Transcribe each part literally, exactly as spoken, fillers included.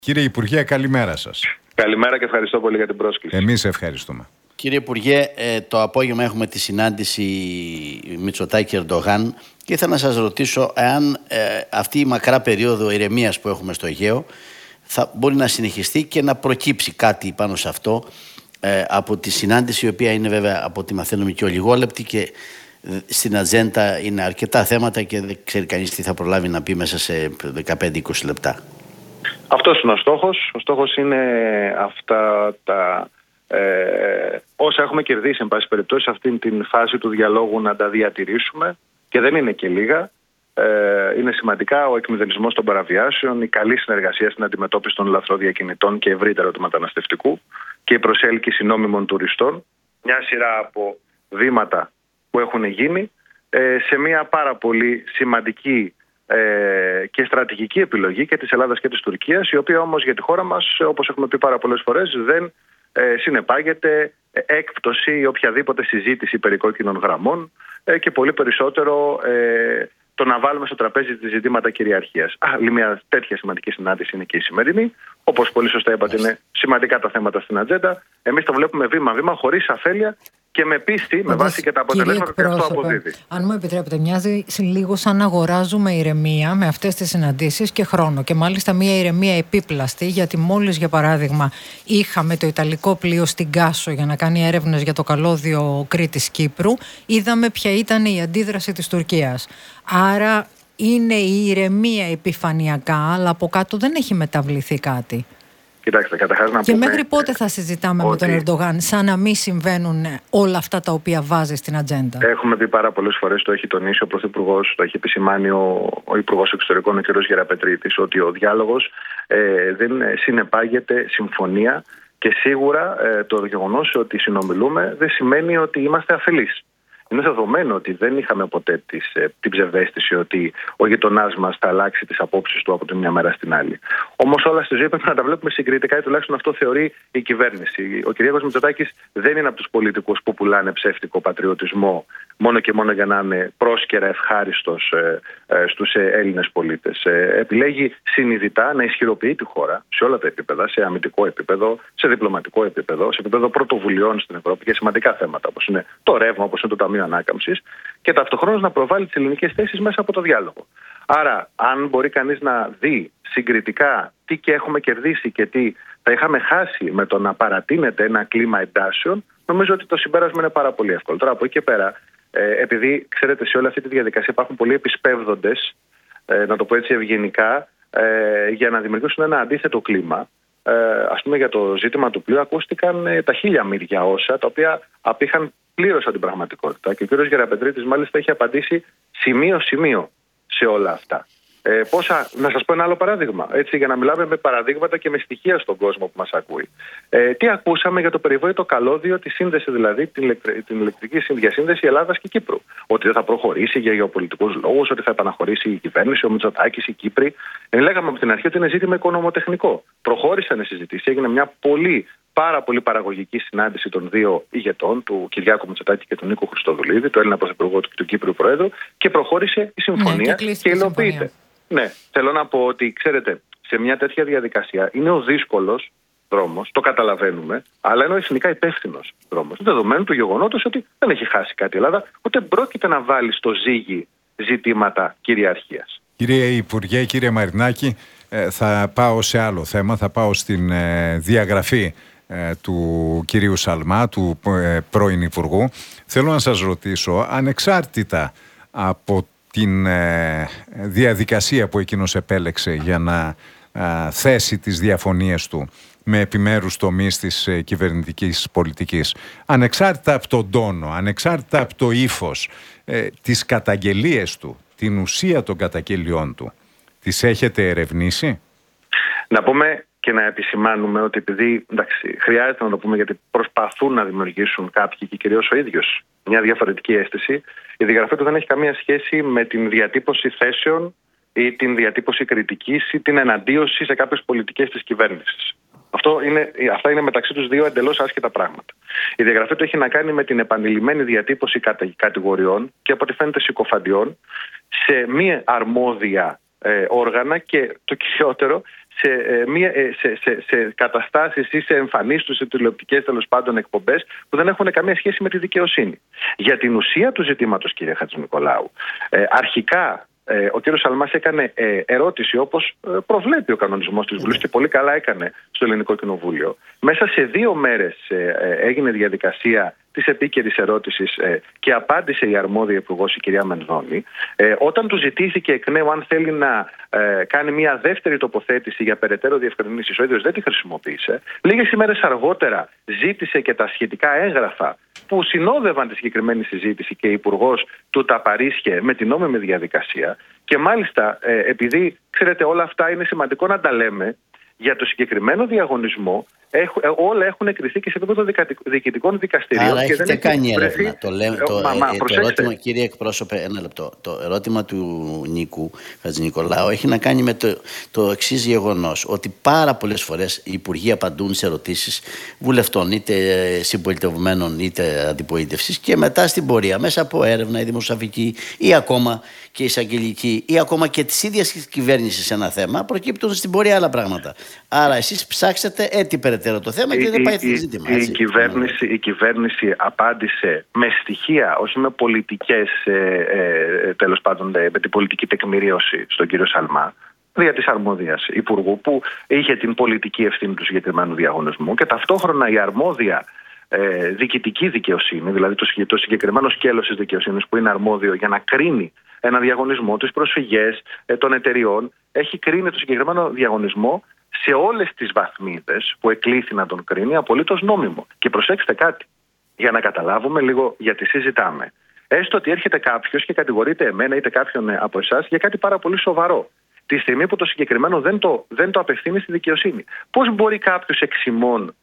Κύριε Υπουργέ, καλημέρα σας. Καλημέρα και ευχαριστώ πολύ για την πρόσκληση. Εμείς ευχαριστούμε. Κύριε Υπουργέ, το απόγευμα έχουμε τη συνάντηση Μητσοτάκη-Ερντογάν και ήθελα να σας ρωτήσω εάν αυτή η μακρά περίοδο ηρεμίας που έχουμε στο Αιγαίο θα μπορεί να συνεχιστεί και να προκύψει κάτι πάνω σε αυτό από τη συνάντηση, η οποία είναι βέβαια από ό,τι μαθαίνουμε και ολιγόλεπτη και στην ατζέντα είναι αρκετά θέματα και δεν ξέρει κανείς τι θα προλάβει να πει μέσα σε δεκαπέντε με είκοσι λεπτά. Αυτός είναι ο στόχος. Ο στόχος είναι αυτά τα ε, όσα έχουμε κερδίσει, εν πάση περιπτώσει, σε αυτήν την φάση του διαλόγου να τα διατηρήσουμε, και δεν είναι και λίγα. Ε, είναι σημαντικά ο εκμηδενισμός των παραβιάσεων, η καλή συνεργασία στην αντιμετώπιση των λαθροδιακινητών και ευρύτερα του μεταναστευτικού και η προσέλκυση νόμιμων τουριστών. Μια σειρά από βήματα που έχουν γίνει ε, σε μια πάρα πολύ σημαντική ε, και στρατηγική επιλογή και της Ελλάδας και της Τουρκίας, η οποία όμως για τη χώρα μας, όπως έχουμε πει πάρα πολλές φορές, δεν ε, συνεπάγεται έκπτωση ή οποιαδήποτε συζήτηση περί κόκκινων γραμμών ε, και πολύ περισσότερο ε, το να βάλουμε στο τραπέζι τη ζητήματα κυριαρχίας. Άλλη μια τέτοια σημαντική συνάντηση είναι και η σημερινή. Όπως πολύ σωστά είπατε, είναι σημαντικά τα θέματα στην ατζέντα. Εμείς το βλέπουμε βήμα-βήμα, χωρίς αφέλεια και με πίστη, με βάση και τα αποτελέσματα που αυτό αποδίδει. Αν μου επιτρέπετε, μοιάζει λίγο σαν να αγοράζουμε ηρεμία με αυτές τις συναντήσεις και χρόνο. Και μάλιστα μια ηρεμία επίπλαστη, γιατί μόλις για παράδειγμα είχαμε το ιταλικό πλοίο στην Κάσο για να κάνει έρευνες για το καλώδιο Κρήτης-Κύπρου, είδαμε ποια ήταν η αντίδραση της Τουρκίας. Άρα είναι η ηρεμία επιφανειακά, αλλά από κάτω δεν έχει μεταβληθεί κάτι. Κοιτάξτε, καταρχάς να και πούμε, μέχρι πότε θα συζητάμε ότι... με τον Ερντογάν σαν να μην συμβαίνουν όλα αυτά τα οποία βάζει στην ατζέντα? Έχουμε πει πάρα πολλές φορές, το έχει τονίσει ο Πρωθυπουργός, το έχει επισημάνει ο, ο Υπουργός Εξωτερικών, ο κ. Γεραπετρίτης, ότι ο διάλογος ε, δεν συνεπάγεται συμφωνία και σίγουρα ε, το γεγονός ότι συνομιλούμε δεν σημαίνει ότι είμαστε αφελείς. Είναι δεδομένο ότι δεν είχαμε ποτέ τις, την ψευδαίσθηση ότι ο γειτονάς μας θα αλλάξει τις απόψεις του από τη μια μέρα στην άλλη. Όμως όλα στη ζωή πρέπει να τα βλέπουμε συγκριτικά, ή τουλάχιστον αυτό θεωρεί η κυβέρνηση. Ο κ. Μητσοτάκης δεν είναι από τους πολιτικούς που πουλάνε ψεύτικο πατριωτισμό μόνο και μόνο για να είναι πρόσκαιρα ευχάριστος ε, ε, στους Έλληνες πολίτες. Ε, επιλέγει συνειδητά να ισχυροποιεί τη χώρα σε όλα τα επίπεδα, σε αμυντικό επίπεδο, σε διπλωματικό επίπεδο, σε επίπεδο πρωτοβουλειών στην Ευρώπη για σημαντικά θέματα όπως είναι το ρεύμα, όπως είναι το Ταμείο Ανάκαμψης, και ταυτοχρόνως να προβάλλει τις ελληνικές θέσεις μέσα από το διάλογο. Άρα, αν μπορεί κανείς να δει συγκριτικά τι και έχουμε κερδίσει και τι θα είχαμε χάσει με το να παρατείνεται ένα κλίμα εντάσεων, νομίζω ότι το συμπέρασμα είναι πάρα πολύ εύκολο. Τώρα, από εκεί και πέρα, ε, επειδή ξέρετε, σε όλη αυτή τη διαδικασία υπάρχουν πολλοί επισπεύδοντες, ε, να το πω έτσι ευγενικά, ε, για να δημιουργήσουν ένα αντίθετο κλίμα. Ε, ας πούμε, για το ζήτημα του πλοίου ακούστηκαν ε, τα χίλια μύρια όσα, τα οποία απήχαν πλήρως από την πραγματικότητα. Και ο κ. Γεραπετρίτης μάλιστα έχει απαντήσει σημείο-σημείο σε όλα αυτά. Ε, πόσα, να σας πω ένα άλλο παράδειγμα, έτσι, για να μιλάμε με παραδείγματα και με στοιχεία στον κόσμο που μας ακούει. Ε, τι ακούσαμε για το περιβόητο καλώδιο, τη σύνδεση δηλαδή, την, ηλεκτρι, την ηλεκτρική διασύνδεση Ελλάδας και Κύπρου? Ότι δεν θα προχωρήσει για γεωπολιτικούς λόγους, ότι θα επαναχωρήσει η κυβέρνηση, ο Μητσοτάκης, οι Κύπροι. Ε, λέγαμε από την αρχή ότι είναι ζήτημα οικονομοτεχνικό. Προχώρησαν οι συζητήσεις, έγινε μια πολύ, πάρα πολύ παραγωγική συνάντηση των δύο ηγετών, του Κυριάκου Μητσοτάκη και του Νίκου Χριστοδουλίδη, του Έλληνα Πρωθυπουργού και του Κύπριου Προέδρου, και προχώρησε η συμφωνία, ναι, και, και υλοποιείται. Ναι, θέλω να πω ότι, ξέρετε, σε μια τέτοια διαδικασία είναι ο δύσκολος δρόμος, το καταλαβαίνουμε, αλλά είναι ο εθνικά υπεύθυνος δρόμος. Δεδομένου του γεγονότος ότι δεν έχει χάσει κάτι η Ελλάδα, ούτε πρόκειται να βάλει στο ζύγι ζητήματα κυριαρχίας. Κύριε Υπουργέ, κύριε Μαρινάκη, θα πάω σε άλλο θέμα, θα πάω στην διαγραφή του κυρίου Σαλμά, του πρώην Υπουργού. Θέλω να σας ρωτήσω, ανεξάρτητα από την ε, διαδικασία που εκείνος επέλεξε για να ε, θέσει τις διαφωνίες του με επιμέρους τομείς της ε, κυβερνητικής πολιτικής, ανεξάρτητα από τον τόνο, ανεξάρτητα από το ύφος, ε, τις καταγγελίες του, την ουσία των καταγγελιών του, τις έχετε ερευνήσει? Να πούμε και να επισημάνουμε ότι επειδή, εντάξει, χρειάζεται να το πούμε, γιατί προσπαθούν να δημιουργήσουν κάποιοι και κυρίως ο ίδιος μια διαφορετική αίσθηση, η διαγραφή του δεν έχει καμία σχέση με την διατύπωση θέσεων ή την διατύπωση κριτικής ή την εναντίωση σε κάποιες πολιτικές της κυβέρνησης. Αυτό είναι, αυτά είναι μεταξύ τους δύο εντελώς άσχετα πράγματα. Η διαγραφή του έχει να κάνει με την επανειλημμένη διατύπωση κατηγοριών και από ό,τι φαίνεται συκοφαντιών σε μη αρμόδια ε, όργανα και το κυριότερο σε, ε, μία, ε, σε, σε, σε καταστάσεις ή σε εμφανίσεις τους, σε τηλεοπτικές τέλος πάντων εκπομπές που δεν έχουν καμία σχέση με τη δικαιοσύνη. Για την ουσία του ζητήματος, κύριε Χατζηνικολάου, ε, αρχικά ε, ο κύριος Σαλμάς έκανε ε, ερώτηση όπως ε, προβλέπει ο κανονισμός της Βουλής και πολύ καλά έκανε στο Ελληνικό Κοινοβούλιο. Μέσα σε δύο μέρες ε, ε, έγινε διαδικασία της επίκαιρης ερώτησης ε, και απάντησε η αρμόδια υπουργός, η κυρία Μενδώνη. Ε, όταν του ζητήθηκε εκ νέου αν θέλει να ε, κάνει μια δεύτερη τοποθέτηση για περαιτέρω διευκρινήσεις, ο ίδιος δεν τη χρησιμοποίησε. Λίγες ημέρες αργότερα ζήτησε και τα σχετικά έγγραφα που συνόδευαν τη συγκεκριμένη συζήτηση και η υπουργός του τα παρίσχε με την νόμιμη διαδικασία. Και μάλιστα, ε, επειδή ξέρετε όλα αυτά είναι σημαντικό να τα λέμε, για το συγκεκριμένο διαγωνισμό έχουν, όλα έχουν εκκριθεί και σε επίπεδο διοικητικών δικαστηρίων. Άρα και έχετε δεν κάνει βρεθεί... έρευνα. Το, λέμε, το, μα, μα, ε, το ερώτημα, κύριε εκπρόσωπε, ένα λεπτό. Το ερώτημα του Νίκου Χατζηνικολάου έχει να κάνει με το, το εξής γεγονός. Ότι πάρα πολλές φορές οι υπουργοί απαντούν σε ερωτήσεις βουλευτών, είτε συμπολιτευμένων είτε αντιπολίτευσης, και μετά στην πορεία, μέσα από έρευνα ή δημοσιογραφική ή ακόμα και εισαγγελική ή ακόμα και της ίδιας κυβέρνησης σε ένα θέμα, προκύπτουν στην πορεία άλλα πράγματα. Άρα εσείς ψάξετε έτσι περαιτέρω το θέμα και δεν πάει το ζήτημα. Η, η, κυβέρνηση, η κυβέρνηση απάντησε με στοιχεία, όχι με πολιτικές, ε, ε, τέλος πάντων, με την πολιτική τεκμηρίωση στον κύριο Σαλμά, δια της αρμόδιας υπουργού που είχε την πολιτική ευθύνη του συγκεκριμένου διαγωνισμού, και ταυτόχρονα η αρμόδια ε, διοικητική δικαιοσύνη, δηλαδή το, το συγκεκριμένο σκέλος της δικαιοσύνης που είναι αρμόδιο για να κρίνει ένα διαγωνισμό, τις προσφυγές ε, των εταιριών, έχει κρίνει το συγκεκριμένο διαγωνισμό σε όλες τις βαθμίδες που εκλήθη να τον κρίνει απολύτως νόμιμο. Και προσέξτε κάτι, για να καταλάβουμε λίγο γιατί συζητάμε. Έστω ότι έρχεται κάποιος και κατηγορείται εμένα είτε κάποιον από εσάς για κάτι πάρα πολύ σοβαρό, τη στιγμή που το συγκεκριμένο δεν το, δεν το απευθύνει στη δικαιοσύνη. Πώς μπορεί κάποιος εξ ημών,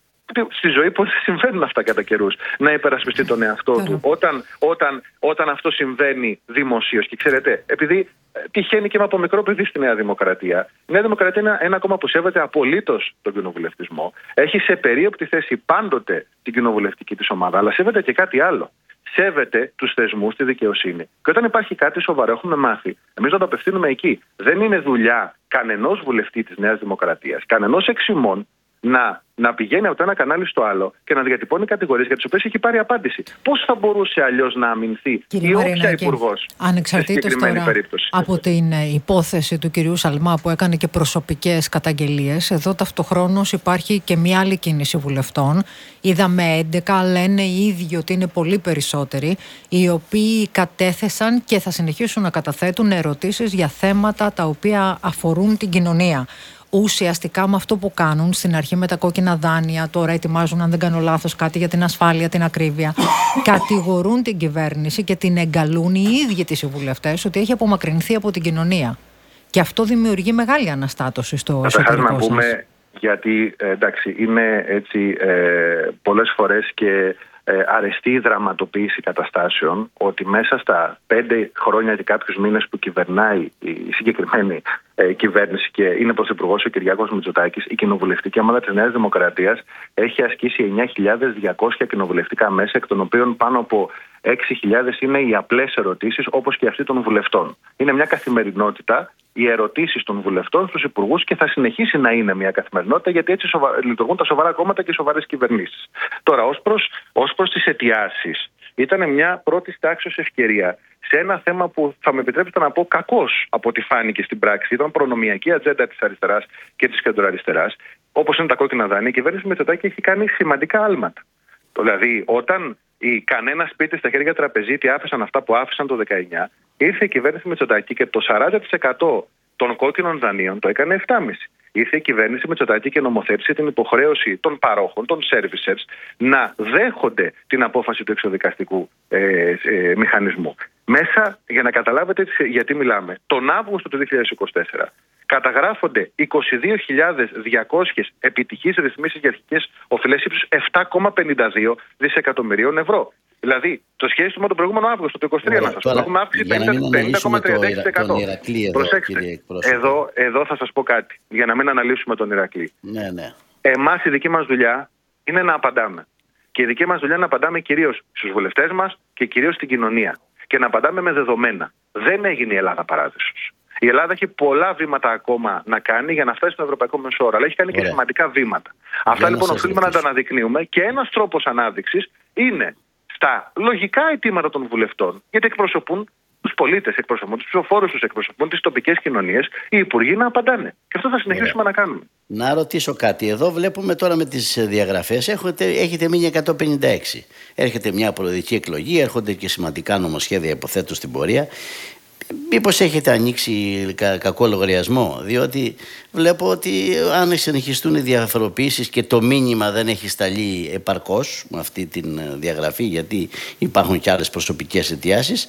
στη ζωή πώς συμβαίνουν αυτά κατά καιρούς, να υπερασπιστεί τον εαυτό του όταν, όταν, όταν αυτό συμβαίνει δημοσίως? Και ξέρετε, επειδή τυχαίνει και με από μικρό παιδί στη Νέα Δημοκρατία, η Νέα Δημοκρατία είναι ένα κόμμα που σέβεται απολύτως τον κοινοβουλευτισμό. Έχει σε περίοπτη θέση πάντοτε την κοινοβουλευτική της ομάδα, αλλά σέβεται και κάτι άλλο. Σέβεται τους θεσμούς, τη δικαιοσύνη. Και όταν υπάρχει κάτι σοβαρό, έχουμε μάθει εμείς να το απευθύνουμε εκεί. Δεν είναι δουλειά κανενός βουλευτή της Νέας Δημοκρατίας, κανενός εξ ημών, να, να πηγαίνει από το ένα κανάλι στο άλλο και να διατυπώνει κατηγορίες για τις οποίες έχει πάρει απάντηση. Πώς θα μπορούσε αλλιώς να αμυνθεί η όποια υπουργός σε συγκεκριμένη περίπτωση? Από την υπόθεση του κυρίου Σαλμά που έκανε και προσωπικές καταγγελίες, εδώ ταυτοχρόνως υπάρχει και μια άλλη κίνηση βουλευτών. Είδαμε έντεκα, λένε οι ίδιοι ότι είναι πολύ περισσότεροι, οι οποίοι κατέθεσαν και θα συνεχίσουν να καταθέτουν ερωτήσεις για θέματα τα οποία αφορούν την κοινωνία. Ουσιαστικά με αυτό που κάνουν στην αρχή με τα κόκκινα δάνεια, τώρα ετοιμάζουν, αν δεν κάνω λάθος, κάτι για την ασφάλεια, την ακρίβεια. Κατηγορούν την κυβέρνηση και την εγκαλούν οι ίδιοι τις βουλευτές ότι έχει απομακρυνθεί από την κοινωνία. Και αυτό δημιουργεί μεγάλη αναστάτωση στο εσωτερικό σας. Να πούμε, γιατί εντάξει, είναι έτσι ε, πολλές φορές και ε, αρεστή η δραματοποίηση καταστάσεων, ότι μέσα στα πέντε χρόνια και κάποιους μήνες που κυβερνάει η συγκεκριμένη ε, κυβέρνηση και είναι πρωθυπουργός ο Κυριάκος Μητσοτάκης, η κοινοβουλευτική ομάδα της Νέας Δημοκρατίας έχει ασκήσει εννιά χιλιάδες διακόσια κοινοβουλευτικά μέσα, εκ των οποίων πάνω από έξι χιλιάδες είναι οι απλές ερωτήσεις, όπως και αυτή των βουλευτών. Είναι μια καθημερινότητα οι ερωτήσεις των βουλευτών στους υπουργούς και θα συνεχίσει να είναι μια καθημερινότητα, γιατί έτσι σοβα... λειτουργούν τα σοβαρά κόμματα και οι σοβαρές κυβερνήσεις. Τώρα, ως προς, ως προς τις αιτιάσεις, ήταν μια πρώτη τάξης ευκαιρία σε ένα θέμα που θα με επιτρέψετε να πω κακώς από ό,τι φάνηκε στην πράξη. Ήταν προνομιακή ατζέντα της αριστεράς και της κεντροαριστεράς, όπως είναι τα κόκκινα δάνεια. Η κυβέρνηση Μητσοτάκη έχει κάνει σημαντικά άλματα. Δηλαδή, όταν οι κανένα σπίτι στα χέρια τραπεζίτη άφησαν αυτά που άφησαν το δεκαεννιά, ήρθε η κυβέρνηση Μητσοτάκη και το σαράντα τοις εκατό των κόκκινων δανείων το έκανε επτά κόμμα πέντε τοις εκατό. Ήρθε η κυβέρνηση Μητσοτάκη και νομοθέτησε την υποχρέωση των παρόχων, των servicers, να δέχονται την απόφαση του εξοδικαστικού ε, ε, μηχανισμού. Μέσα, για να καταλάβετε γιατί μιλάμε, τον Αύγουστο του δύο χιλιάδες είκοσι τέσσερα καταγράφονται είκοσι δύο χιλιάδες διακόσιες επιτυχείς ρυθμίσεις για αρχικές οφειλές ύψους επτά κόμμα πενήντα δύο δισεκατομμυρίων ευρώ. Δηλαδή, το σχέση με τον προηγούμενο Αύγουστο του είκοσι τρία, να σας πω, έχουμε αύξηση πενήντα κόμμα τριάντα έξι τοις εκατό. Προσέξτε, εδώ, εδώ θα σας πω κάτι, για να μην αναλύσουμε τον Ηρακλή. Ναι, ναι. Εμάς η δική μας δουλειά είναι να απαντάμε. Και η δική μας δουλειά είναι να απαντάμε κυρίως στους βουλευτές μας και κυρίως στην κοινωνία. Και να απαντάμε με δεδομένα. Δεν έγινε η Ελλάδα παράδεισος. Η Ελλάδα έχει πολλά βήματα ακόμα να κάνει για να φτάσει στον ευρωπαϊκό μέσο όρο, αλλά έχει κάνει Ωραία. και σημαντικά βήματα. Για Αυτά λοιπόν οφείλουμε να τα αναδεικνύουμε και ένας τρόπος ανάδειξης είναι στα λογικά αιτήματα των βουλευτών, γιατί εκπροσωπούν τους πολίτες, εκπροσωπούν τους ψηφοφόρους τους, εκπροσωπούν τις τοπικές κοινωνίες, οι υπουργοί να απαντάνε. Και αυτό θα συνεχίσουμε Ωραία. να κάνουμε. Να ρωτήσω κάτι. Εδώ βλέπουμε τώρα με τις διαγραφές έχετε, έχετε μείνει εκατόν πενήντα έξι. Έρχεται μια προεδρική εκλογή, έρχονται και σημαντικά νομοσχέδια, υποθέτω, στην πορεία. Μήπως έχετε ανοίξει κα, κακό λογαριασμό, διότι βλέπω ότι αν συνεχιστούν οι διαφοροποιήσεις και το μήνυμα δεν έχει σταλεί επαρκώς με αυτή τη διαγραφή, γιατί υπάρχουν και άλλες προσωπικές αιτιάσεις,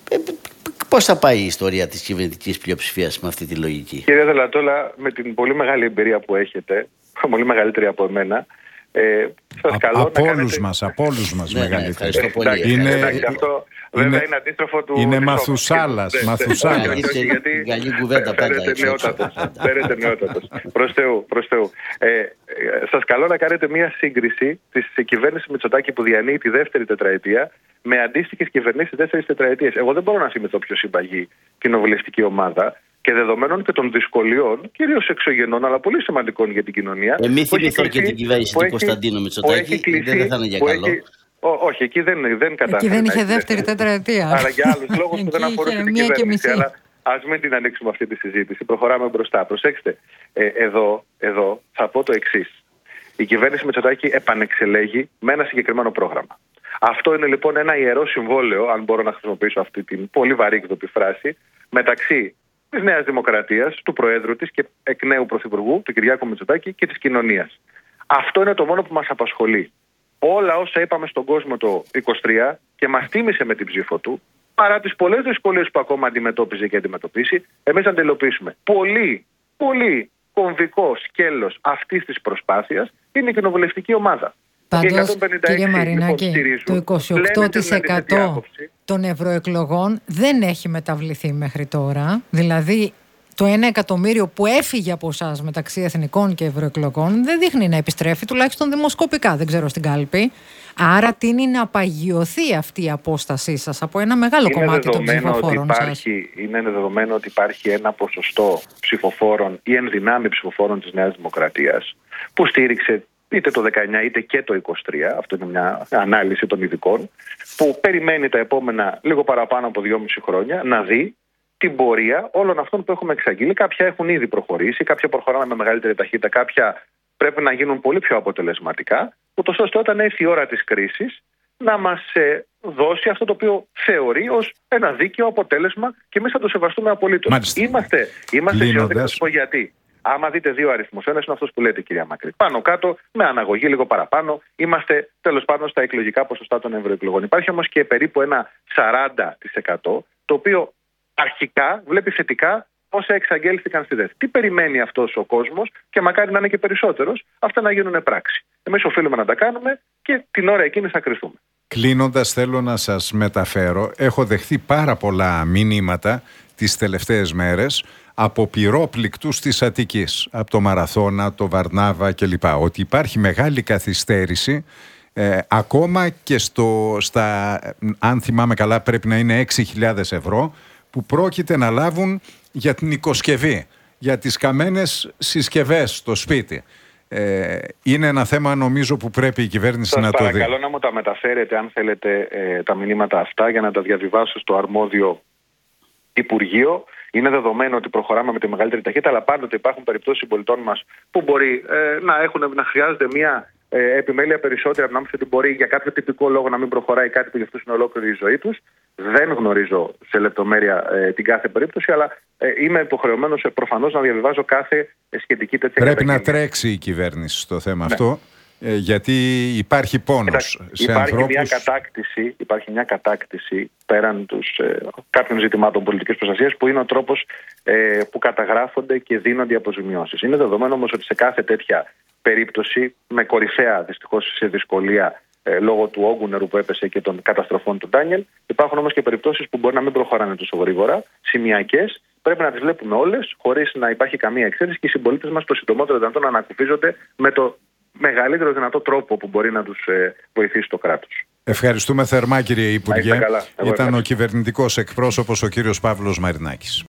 πώς θα πάει η ιστορία της κυβερνητικής πλειοψηφίας με αυτή τη λογική? Κύριε Δελατόλα, με την πολύ μεγάλη εμπειρία που έχετε, πολύ μεγαλύτερη από εμένα, Ε, σας καλώ από να όλους κάνετε... μας, από όλους μας ναι, μεγαλύτερη. Ναι, ευχαριστώ πολύ. Είναι, εντάξει, αυτό είναι, βέβαια είναι αντίστροφο του... Είναι Μαθουσάλας. Μαθουσάλας. Καλή κουβέντα πάντα. Φέρετε νεότατος. Προς Θεού, προς Θεού. Ε, σας καλώ να κάνετε μια σύγκριση της κυβέρνησης Μητσοτάκη που διανύει τη δεύτερη τετραετία με αντίστοιχες κυβερνήσεις δεύτερης τετραετίας. Εγώ δεν μπορώ να θυμηθώ πιο συμπαγή κοινοβουλευτική ομάδα. Και δεδομένων και των δυσκολιών, κυρίως εξωγενών, αλλά πολύ σημαντικών για την κοινωνία. Ε, μην θυμηθώ και την κυβέρνηση του Κωνσταντίνου Μητσοτάκη, δεν θα είναι για καλό. Έχει, ό, όχι, εκεί δεν, δεν κατάφερε. Εκεί δεν είχε δεύτερη τετραετία. Αλλά για άλλους λόγους που δεν αφορούν την κυβέρνηση. Αλλά ας μην την ανοίξουμε αυτή τη συζήτηση. Προχωράμε μπροστά. Προσέξτε, ε, εδώ, εδώ θα πω το εξής. Η κυβέρνηση Μητσοτάκη επανεξελέγει με ένα συγκεκριμένο πρόγραμμα. Αυτό είναι λοιπόν ένα ιερό συμβόλαιο, αν μπορώ να χρησιμοποιήσω αυτή την πολύ βαρύγδοπη φράση, μεταξύ της Νέας Δημοκρατίας, του Προέδρου της και εκ νέου Πρωθυπουργού, του Κυριάκου Μητσοτάκη, και της κοινωνίας. Αυτό είναι το μόνο που μας απασχολεί. Όλα όσα είπαμε στον κόσμο το είκοσι τρία και μας τίμησε με την ψήφο του, παρά τις πολλές δυσκολίες που ακόμα αντιμετώπιζε και αντιμετωπίσει, εμείς να τελειοποιήσουμε. Πολύ, πολύ κομβικό σκέλος αυτής της προσπάθειας είναι η κοινοβουλευτική ομάδα. Πάντως, κύριε Μαρινάκη, το είκοσι οκτώ τοις εκατό των ευρωεκλογών δεν έχει μεταβληθεί μέχρι τώρα. Δηλαδή, το ένα εκατομμύριο που έφυγε από εσάς μεταξύ εθνικών και ευρωεκλογών δεν δείχνει να επιστρέφει, τουλάχιστον δημοσκοπικά, δεν ξέρω στην κάλπη. Άρα τείνει να παγιωθεί αυτή η απόστασή σας από ένα μεγάλο είναι κομμάτι των ψηφοφόρων σας. Είναι δεδομένο ότι υπάρχει ένα ποσοστό ψηφοφόρων ή ενδυνάμει ψηφοφόρων της Νέας Δημοκρατίας που στήριξε είτε το δεκαεννιά είτε και το είκοσι τρία, αυτό είναι μια ανάλυση των ειδικών, που περιμένει τα επόμενα λίγο παραπάνω από δυόμιση χρόνια να δει την πορεία όλων αυτών που έχουμε εξαγγείλει. Κάποια έχουν ήδη προχωρήσει, κάποια προχωράμε με μεγαλύτερη ταχύτητα, κάποια πρέπει να γίνουν πολύ πιο αποτελεσματικά, ούτως ώστε όταν έρθει η ώρα της κρίσης να μας ε, δώσει αυτό το οποίο θεωρεί ως ένα δίκαιο αποτέλεσμα και εμείς θα το σεβαστούμε απολύτως. Είμαστε, είμαστε αισιόδοξοι, θα σας πω γιατί. Άμα δείτε δύο αριθμούς, ένας είναι αυτός που λέτε, κυρία Μακρύ. Πάνω κάτω, με αναγωγή λίγο παραπάνω, είμαστε τέλος πάντων στα εκλογικά ποσοστά των ευρωεκλογών. Υπάρχει όμως και περίπου ένα σαράντα τοις εκατό, το οποίο αρχικά βλέπει θετικά όσα εξαγγέλθηκαν στη ΔΕΘ. Τι περιμένει αυτός ο κόσμος, και μακάρι να είναι και περισσότερος, αυτά να γίνουν πράξη. Εμείς οφείλουμε να τα κάνουμε και την ώρα εκείνη θα κρυθούμε. Κλείνοντας, θέλω να σας μεταφέρω, έχω δεχθεί πάρα πολλά μηνύματα τις τελευταίες μέρες από πυρόπληκτους της Αττικής, από το Μαραθώνα, το Βαρνάβα κλπ. Ότι υπάρχει μεγάλη καθυστέρηση, ε, ακόμα και στο, στα, αν θυμάμαι καλά πρέπει να είναι έξι χιλιάδες ευρώ, που πρόκειται να λάβουν για την οικοσκευή, για τις καμένες συσκευές στο σπίτι. Ε, είναι ένα θέμα νομίζω που πρέπει η κυβέρνηση Σας να το δει. Σας παρακαλώ να μου τα μεταφέρετε αν θέλετε ε, τα μηνύματα αυτά για να τα διαβιβάσω στο αρμόδιο Υπουργείο. Είναι δεδομένο ότι προχωράμε με τη μεγαλύτερη ταχύτητα, αλλά πάντοτε υπάρχουν περιπτώσεις συμπολιτών μας που μπορεί ε, να, έχουν, να χρειάζεται μια ε, επιμέλεια περισσότερη από την άποψη ότι μπορεί για κάποιο τυπικό λόγο να μην προχωράει κάτι που για αυτούς είναι ολόκληρη η ζωή τους. Δεν γνωρίζω σε λεπτομέρεια ε, την κάθε περίπτωση, αλλά ε, είμαι υποχρεωμένος ε, προφανώς να διαβιβάζω κάθε σχετική τέτοια Πρέπει καταγγελία. να τρέξει η κυβέρνηση στο θέμα ναι. αυτό. Ε, γιατί υπάρχει πόνος. Εντάξει, σε υπάρχει, ανθρώπους... μια κατάκτηση, υπάρχει μια κατάκτηση πέραν τους, ε, κάποιων ζητημάτων πολιτικής προστασίας που είναι ο τρόπος ε, που καταγράφονται και δίνονται οι αποζημιώσεις. Είναι δεδομένο όμως ότι σε κάθε τέτοια περίπτωση, με κορυφαία δυστυχώς σε δυσκολία ε, λόγω του όγκου νερού που έπεσε και των καταστροφών του Ντάνιελ, υπάρχουν όμως και περιπτώσεις που μπορεί να μην προχωράνε τόσο γρήγορα, σημειακές. Πρέπει να τις βλέπουμε όλες χωρίς να υπάρχει καμία εξαίρεση και οι συμπολίτες μας το συντομότερο δυνατόν να ανακουφίζονται με το μεγαλύτερο δυνατό τρόπο που μπορεί να τους ε, βοηθήσει το κράτος. Ευχαριστούμε θερμά, κύριε Υπουργέ. Ήταν ο κυβερνητικός εκπρόσωπος ο κύριος Παύλος Μαρινάκης.